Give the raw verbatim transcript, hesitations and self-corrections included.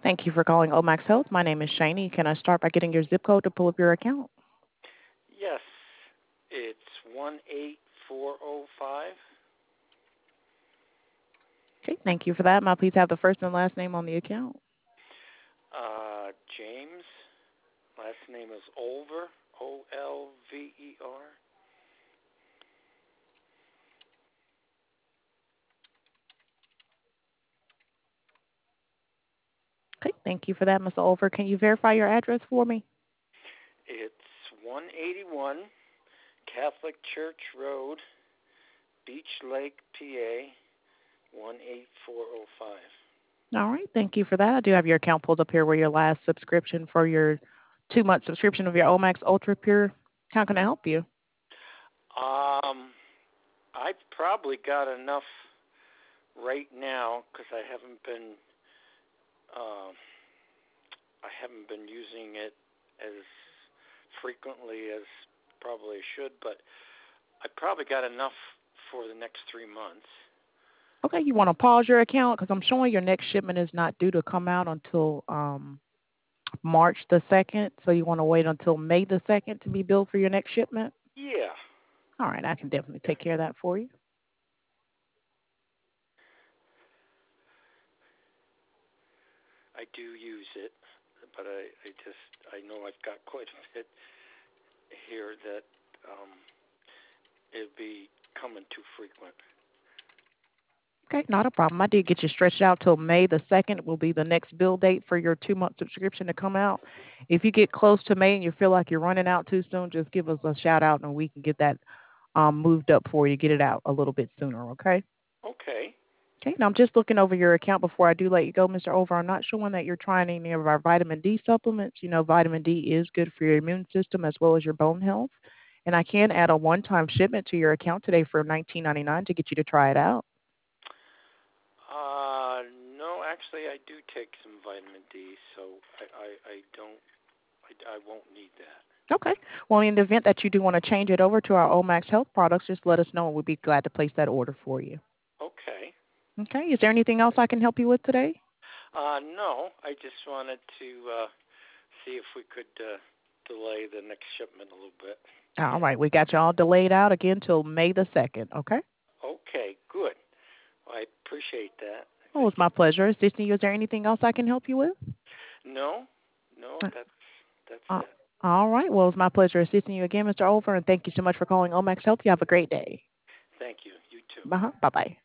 Thank you for calling Omax Health. My name is Shani. Can I start by getting your zip code to pull up your account? Yes, it's one eight four zero five. Okay, thank you for that. May I please have the first and last name on the account? Uh, James. Last name is Olver. O L V E R. Okay, thank you for that, Mister Over. Can you verify your address for me? It's one eighty-one Catholic Church Road, Beach Lake, P A, one eight four zero five. All right, thank you for that. I do have your account pulled up here where your last subscription for your two month subscription of your Omax Ultra Pure. How can I help you? Um, I've probably got enough right now because I haven't been, uh, I haven't been using it as frequently as probably I should, but I probably got enough for the next three months. Okay, you want to pause your account because I'm showing your next shipment is not due to come out until um, March the second. So you want to wait until May the second to be billed for your next shipment? Yeah, All right, I can definitely take care of that for you. I do use it, but I, I just I know I've got quite a bit here that um, it'd be coming too frequent. Okay, not a problem. I did get you stretched out till May the second will be the next bill date for your two month subscription to come out. If you get close to May and you feel like you're running out too soon, just give us a shout out and we can get that um, moved up for you, get it out a little bit sooner, okay? Okay. Okay, now I'm just looking over your account before I do let you go, Mister Over. I'm not showing that you're trying any of our vitamin D supplements. You know, vitamin D is good for your immune system as well as your bone health. And I can add a one time shipment to your account today for nineteen ninety-nine to get you to try it out. Uh, no, actually, I do take some vitamin D, so I, I, I don't, I, I won't need that. Okay. Well, in the event that you do want to change it over to our Omax Health products, just let us know and we'd be glad to place that order for you. Okay. Okay. Is there anything else I can help you with today? Uh, no, I just wanted to uh, see if we could uh, delay the next shipment a little bit. All right. We got you all delayed out again till May the second. Okay. Okay, good. Well, I appreciate that. Well, Thank it's my pleasure assisting you. Is there anything else I can help you with? you. No, no, that's that's Uh, it. all right. Well, it's my pleasure assisting you again, Mister Over, and thank you so much for calling Omax Health. You have a great day. Thank you. You too. Uh-huh. Bye-bye.